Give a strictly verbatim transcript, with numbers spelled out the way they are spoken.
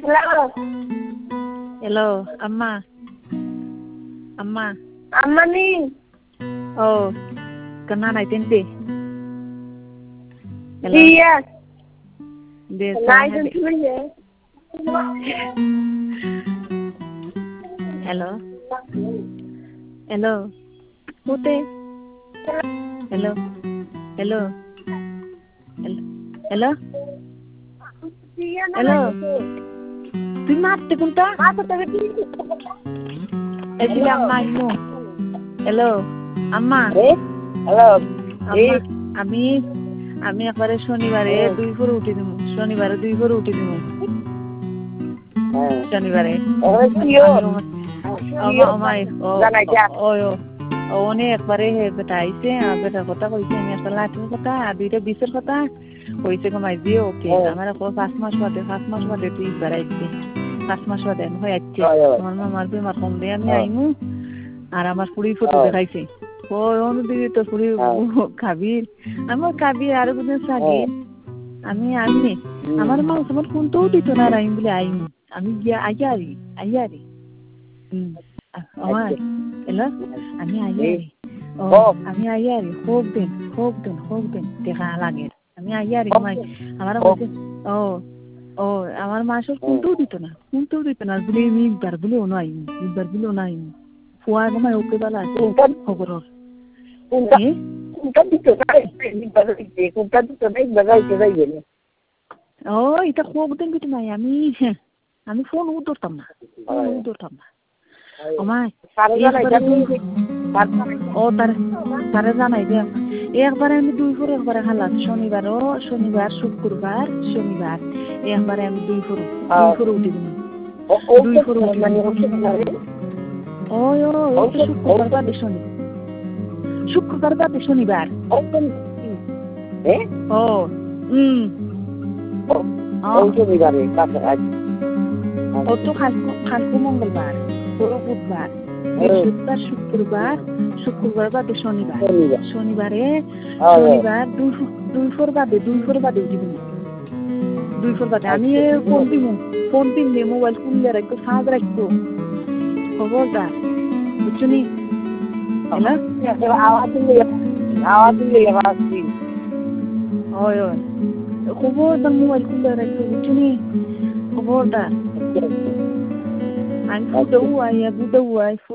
Hello. Hello, Amma. Amma. Amma ni. Oh, kenal ay tindi. Hello. Iya. Dia Kenal sahaja. itu ya. Hello. Hello. Ute. Hello. Hello. Hello. Hello. Iya na. Hello. Tuh mati kunta. Mata tapi. Eh sila Amma mo. Hello. Amma. Eh? Hello. Amma. আমি আমি একবারে শনিবারে দুই করে উঠে দিব শনিবারে দুই করে উঠে দিব শনিবারে অনে একবারে বেটা আইছে বেটার কথা কইছে আমি একটা লাঠির কথা আর দুইটা বিষের কথা কইছে কমাই দিয়ে ওকে আমার পাঁচ মাস বাদে পাঁচ মাস বাদে তুই বেড়াইছে পাঁচ মাস বাদে আমি হয়ে যাচ্ছে আমার মামার বেমার কম দিয়ে আমি আইমু আর আমার কুড়ি ফটো দেখাইছে ও অনুদিকে তো পুরি খাবির আমার খাবির আরো কোন সাগে আমি আইনি আমার মা তোমার ফোন তো দিত না আইম বলে আইম আমি গিয়া আইয়ারি আইয়ারি হুম আমার এলা আমি আইয়ারি ও আমি আইয়ারি হোক দিন হোক দিন হোক দিন দেখা লাগে আমি আইয়ারি মাই আমার বলছে ও ও আমার মা সব ফোন তো দিত না ফোন তো দিত না বলে আমি একবার বলে ও নাই একবার বলে ও নাই ফুয়া গমাই ওকে বলা খবর Kunta, kunta dito na hindi ba ito? Kunta dito na ibagay ko sa iyo. Oh, ita ko din gitu na আমি আমি ফোন উঠতাম না ফোন উঠতাম না ও মা ও তার তারে জানাই দে একবারে আমি দুই ফুর একবারে হালাত শনিবারও শনিবার শুক্রবার শনিবার একবারে আমি দুই ফুর দুই ফুর উঠে দিই দুই ফুর মানে ও ও শুক্রবার বাদে শনি শুক্রবার বাদে শনিবার ও হুম ও শনিবারে ও তো কালকে কালকে মঙ্গলবার পুরো বুধবার বৃহস্পতিবার শুক্রবার শুক্রবার বাদে শনিবার শনিবারে শনিবার দুই দুই ফোর বাদে দুই ফোর বাদে উঠিব দুই ফোর বাদে আমি ফোন দিব ফোন দিন দিয়ে মোবাইল খুললে রাখবো সাজ রাখবো খবরদার বুঝছো নি আওয়াজ দিলে আওয়াজ দিলে আওয়াজ দিন ওই ওই খবরদার মোবাইল খুললে রাখবো বুঝছো নি খবরদার আমি বুঝাবো আই বুঝাবো আই